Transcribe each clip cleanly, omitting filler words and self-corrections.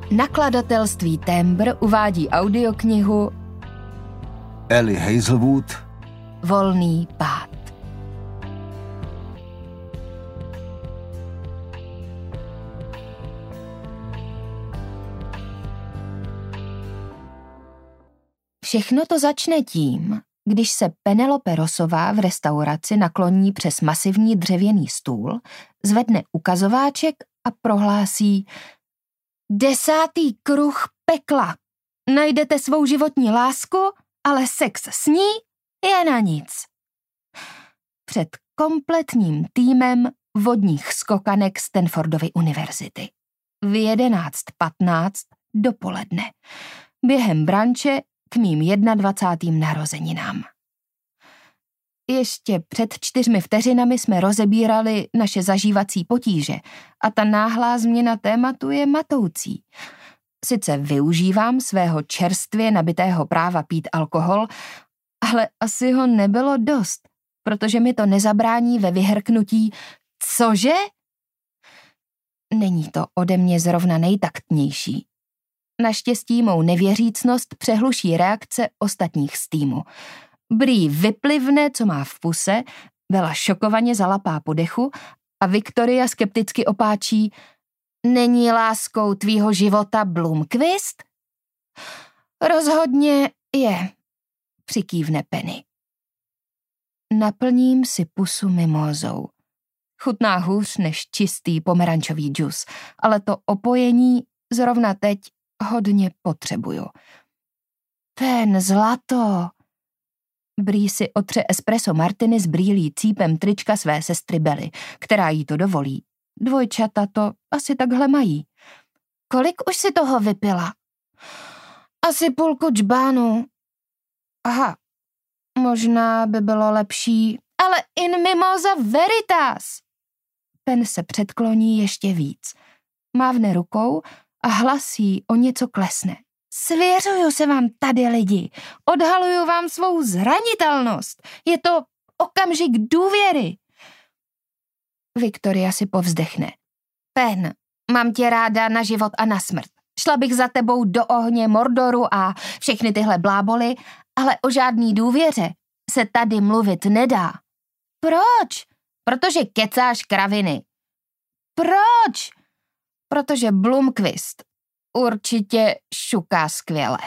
Nakladatelství Tembr uvádí audioknihu Ellie Hazelwood Volný pád. Všechno to začne tím, když se Penelope Rossová v restauraci nakloní přes masivní dřevěný stůl, zvedne ukazováček a prohlásí: 10. kruh pekla. Najdete svou životní lásku, ale sex s ní je na nic. Před kompletním týmem vodních skokanek Stanfordovy univerzity. V 11:15 dopoledne. Během branče k mým 21. narozeninám. Ještě před 4 vteřinami jsme rozebírali naše zažívací potíže a ta náhlá změna tématu je matoucí. Sice využívám svého čerstvě nabitého práva pít alkohol, ale asi ho nebylo dost, protože mi to nezabrání ve vyhrknutí: cože? Není to ode mě zrovna nejtaktnější. Naštěstí mou nevěřícnost přehluší reakce ostatních z týmu. Bree vyplivne, co má v puse, Bella šokovaně zalapá po dechu a Viktoria skepticky opáčí: není láskou tvýho života Blomqvist? Rozhodně je, přikývne Penny. Naplním si pusu mimózou. Chutná hůř než čistý pomerančový džus, ale to opojení zrovna teď hodně potřebuju. Pen, zlato. Bree si otře espresso martini s brýlí cípem trička své sestry Belly, která jí to dovolí. Dvojčata to asi takhle mají. Kolik už si toho vypila? Asi půlku džbánu. Aha, možná by bylo lepší, ale in mimosa veritas. Pen se předkloní ještě víc. Mávne rukou a hlas jí o něco klesne. Svěřuju se vám tady, lidi. Odhaluju vám svou zranitelnost. Je to okamžik důvěry. Viktoria si povzdechne. Pen, mám tě ráda na život a na smrt. Šla bych za tebou do ohně Mordoru a všechny tyhle bláboly, ale o žádný důvěře se tady mluvit nedá. Proč? Protože kecáš kraviny. Proč? Protože Blomqvist určitě šuká skvěle.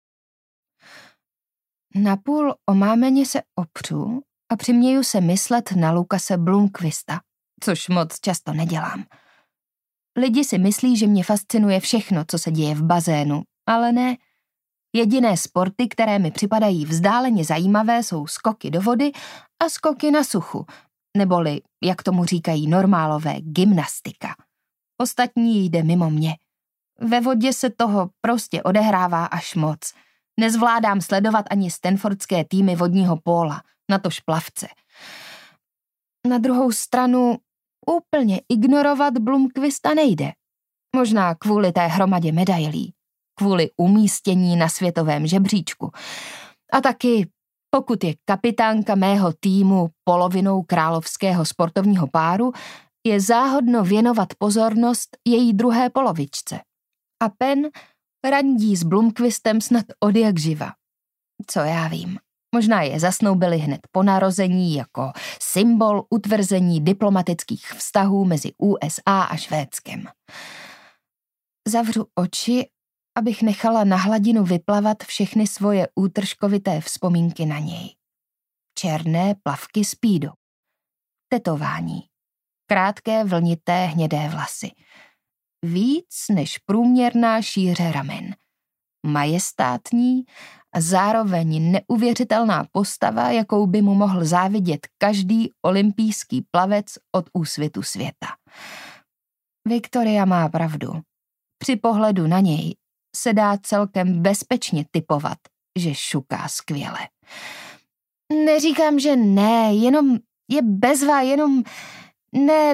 Napůl omámeně se opřu a přiměju se myslet na Lukase Blomqvista, což moc často nedělám. Lidi si myslí, že mě fascinuje všechno, co se děje v bazénu, ale ne. Jediné sporty, které mi připadají vzdáleně zajímavé, jsou skoky do vody a skoky na suchu, neboli, jak tomu říkají normálové, gymnastika. Ostatní jde mimo mě. Ve vodě se toho prostě odehrává až moc. Nezvládám sledovat ani stanfordské týmy vodního póla, natož plavce. Na druhou stranu úplně ignorovat Blomqvista nejde. Možná kvůli té hromadě medailí, kvůli umístění na světovém žebříčku. A taky, pokud je kapitánka mého týmu polovinou královského sportovního páru, je záhodno věnovat pozornost její druhé polovičce. A Pen randí s Blomqvistem snad odjakživa. Co já vím, možná je zasnoubili hned po narození jako symbol utvrzení diplomatických vztahů mezi USA a Švédskem. Zavřu oči, abych nechala na hladinu vyplavat všechny svoje útržkovité vzpomínky na něj. Černé plavky speedo. Tetování. Krátké vlnité hnědé vlasy. Víc než průměrná šíře ramen. Majestátní a zároveň neuvěřitelná postava, jakou by mu mohl závidět každý olympijský plavec od úsvitu světa. Viktoria má pravdu. Při pohledu na něj se dá celkem bezpečně tipovat, že šuká skvěle. Neříkám, že ne, jenom je bezva, jenom ne...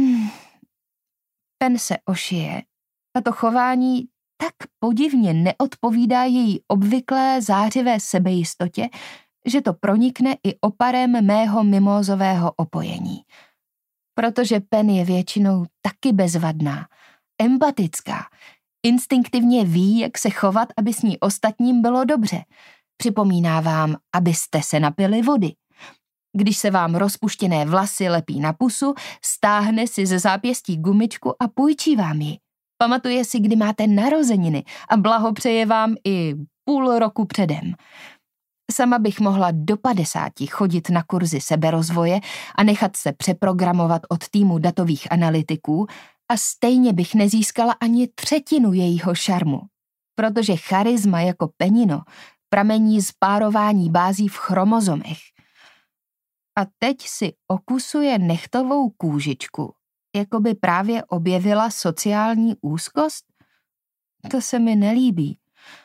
Pen se ošije a to chování tak podivně neodpovídá její obvyklé zářivé sebejistotě, že to pronikne i oparem mého mimózového opojení. Protože Pen je většinou taky bezvadná, empatická, Instinktivně ví, jak se chovat, aby s ní ostatním bylo dobře. Připomíná vám, abyste se napili vody. Když se vám rozpuštěné vlasy lepí na pusu, stáhne si ze zápěstí gumičku a půjčí vám ji. Pamatuje si, kdy máte narozeniny a blahopřeje vám i půl roku předem. Sama bych mohla do 50 chodit na kurzy seberozvoje a nechat se přeprogramovat od týmu datových analytiků a stejně bych nezískala ani třetinu jejího šarmu, protože charisma jako penino pramení z párování bází v chromozomech. A teď si okusuje nechtovou kůžičku, jako by právě objevila sociální úzkost? To se mi nelíbí.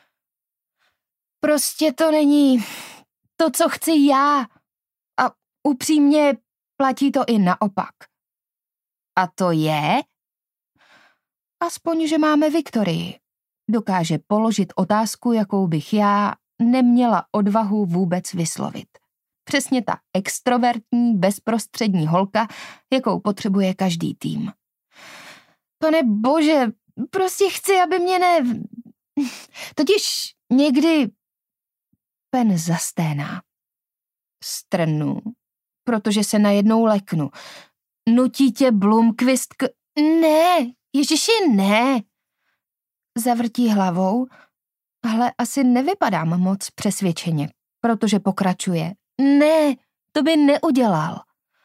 Prostě to není to, co chci já. A upřímně platí to i naopak. A to je? Aspoň, že máme Viktorii. Dokáže položit otázku, jakou bych já neměla odvahu vůbec vyslovit. Přesně ta extrovertní, bezprostřední holka, jakou potřebuje každý tým. Pane bože, prostě chci, aby mě Totiž někdy Pen zasténá. Strnu, protože se najednou leknu. Nutí tě Blomqvist Ne, ježiši, ne. Zavrtí hlavou, ale asi nevypadám moc přesvědčeně, protože pokračuje. Ne, to by neudělal.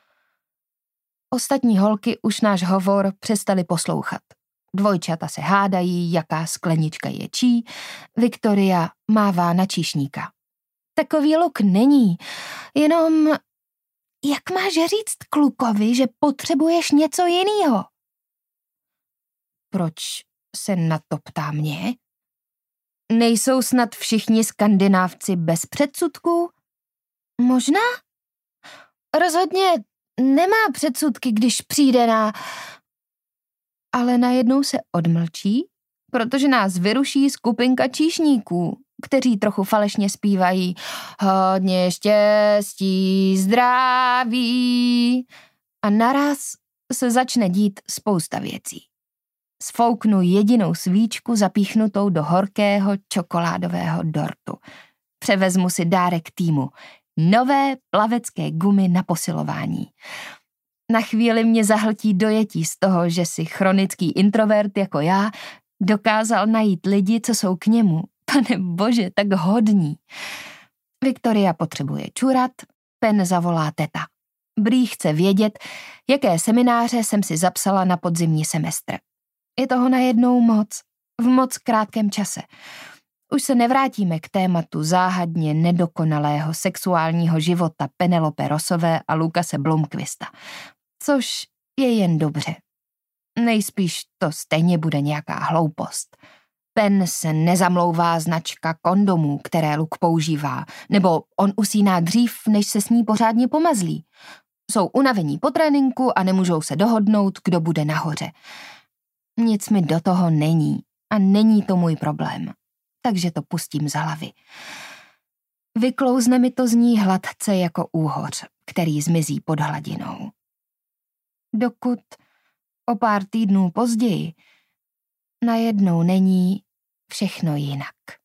Ostatní holky už náš hovor přestali poslouchat. Dvojčata se hádají, jaká sklenička je čí, Viktoria mává na číšníka. Takový luk není, jenom jak máš říct klukovi, že potřebuješ něco jinýho? Proč se na to ptá mě? Nejsou snad všichni Skandinávci bez předsudků? Možná? Rozhodně nemá předsudky, když přijde na... Ale najednou se odmlčí, protože nás vyruší skupinka číšníků, kteří trochu falešně zpívají hodně štěstí, zdraví a naraz se začne dít spousta věcí. Sfouknu jedinou svíčku zapíchnutou do horkého čokoládového dortu. Převezmu si dárek týmu. Nové plavecké gumy na posilování. Na chvíli mě zahltí dojetí z toho, že si chronický introvert jako já dokázal najít lidi, co jsou k němu. Pane bože, tak hodní. Viktoria potřebuje čurat, Pen zavolá teta. Brý chce vědět, jaké semináře jsem si zapsala na podzimní semestr. Je toho najednou moc, v moc krátkém čase. Už se nevrátíme k tématu záhadně nedokonalého sexuálního života Penelope Rossové a Lukase Blomqvista, což je jen dobře. Nejspíš to stejně bude nějaká hloupost. Pen se nezamlouvá značka kondomů, které Luk používá, nebo on usíná dřív, než se s ní pořádně pomazlí. Jsou unavení po tréninku a nemůžou se dohodnout, kdo bude nahoře. Nic mi do toho není a není to můj problém, takže to pustím z hlavy. Vyklouzne mi to z ní hladce jako úhoř, který zmizí pod hladinou. Dokud o pár týdnů později najednou není všechno jinak.